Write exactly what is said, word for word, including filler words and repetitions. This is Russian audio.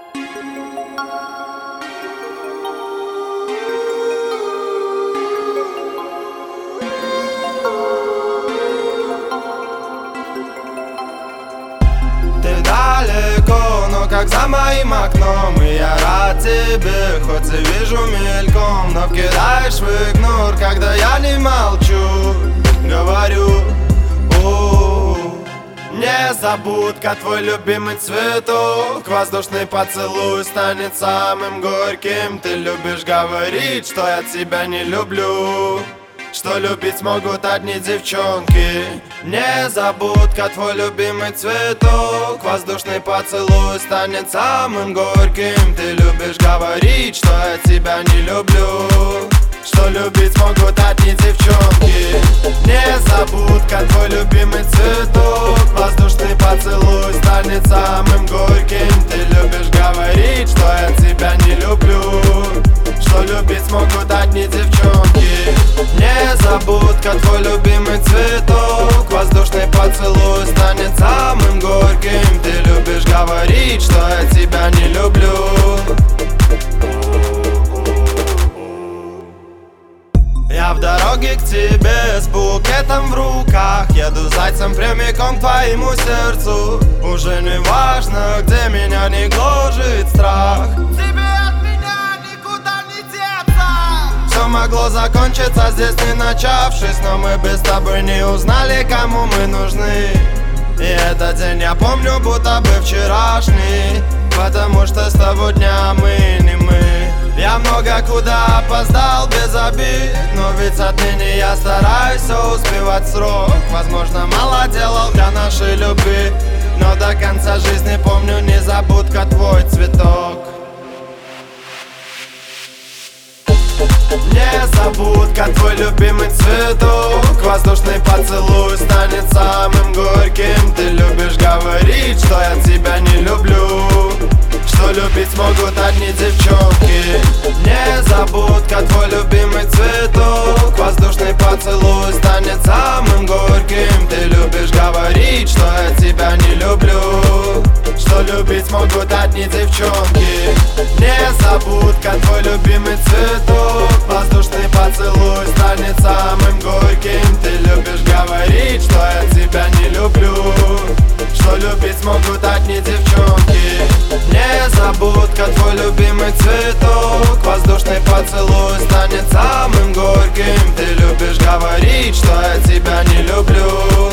Ты далеко, но как за моим окном, и я рад тебе, хоть и вижу мельком. Но кидаешь в игнор, когда я не молчу. Говорю, у незабудка, твой любимый цветок. Воздушный поцелуй станет самым горьким. Ты любишь говорить, что я тебя не люблю, что любить могут одни девчонки. Незабудка, твой любимый цветок. Воздушный поцелуй станет самым горьким. Ты любишь говорить, что я тебя не люблю, что любить могут одни девчонки. Незабудка, твой любимый цветок. Воздушный поцелуй станет самым горьким. Ты любишь говорить, что я тебя не люблю, что любить могут одни девчонки. Незабудка, твой любимый цветок. Воздушный поцелуй станет самым горьким. Ты любишь говорить, что я тебя не люблю. Я в дороге к тебе с букетом в руках. Еду зайцем прямиком к твоему сердцу. Уже не важно, где меня не гложет страх. Тебе от меня никуда не деться. Все могло закончиться здесь не начавшись, но мы бы с тобой не узнали, кому мы нужны. И этот день я помню, будто бы вчерашний, потому что с того дня мы не мы. Я много куда опоздал без обид, но ведь отныне я стараюсь все успевать в срок. Возможно, мало делал для нашей любви, но до конца жизни помню незабудка, твой цветок. Незабудка, твой любимый цветок. Воздушный поцелуй станет самым горьким. Ты любишь говорить, что я тебя не люблю, что любить могут одни девчонки. Незабудка, твой любимый цветок. Воздушный поцелуй станет самым горьким. Ты любишь говорить, что я тебя не люблю, что любить могут одни девчонки. Незабудка, твой любимый цветок. Воздушный поцелуй станет самым горьким. Ты любишь говорить, что я тебя не люблю, что любить могут одни девчонки. Незабудка, твой любимый цветок. Воздушный поцелуй станет самым горьким. Ты любишь говорить, что я тебя не люблю,